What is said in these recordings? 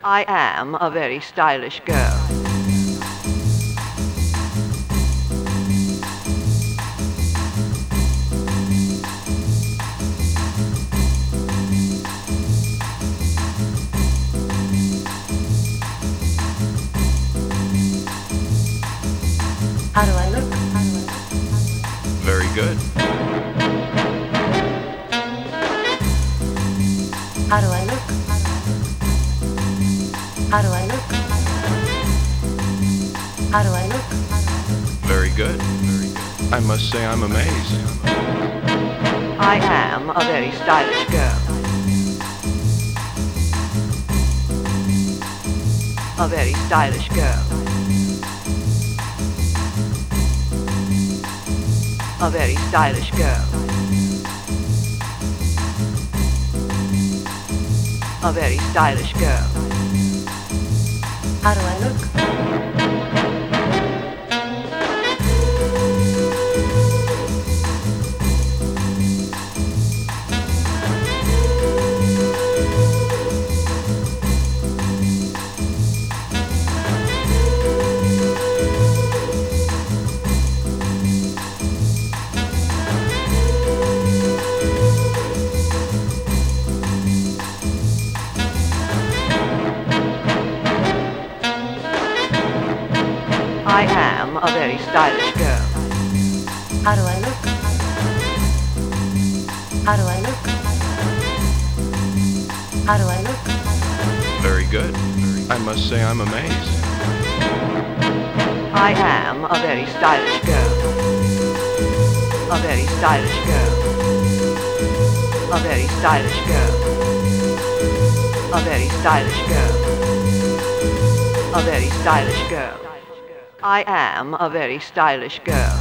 I am a very stylish girl. How do I look? Very good. How do I look? How do I look? How do I look? Very good. I must say I'm amazed. I am a very stylish girl. A very stylish girl. A very stylish girl. A very stylish girl. How do I look? I am a very stylish girl. How do I look? How do I look? How do I look? Very good. I must say I'm amazed. I am a very stylish girl. A very stylish girl. A very stylish girl. A very stylish girl. A very stylish girl. I am a very stylish girl.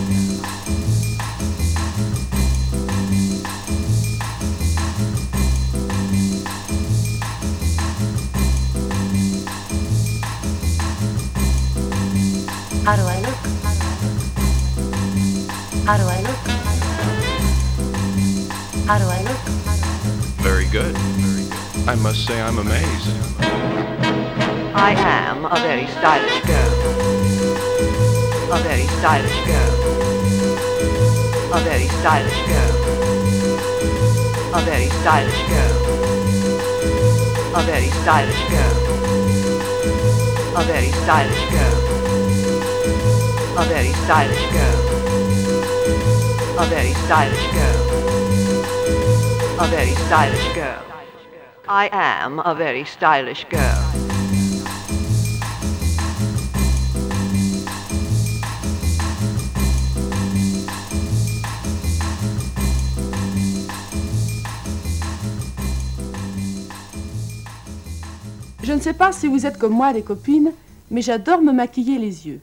How do I look? How do I look? How do I look? Very good. I must say I'm amazed. I am a very stylish girl. A very stylish girl. A very stylish girl. A very stylish girl. A very stylish girl. A very stylish girl. A very stylish girl. A very stylish girl. A very stylish girl. I am a very stylish girl. Je ne sais pas si vous êtes comme moi des copines, mais j'adore me maquiller les yeux.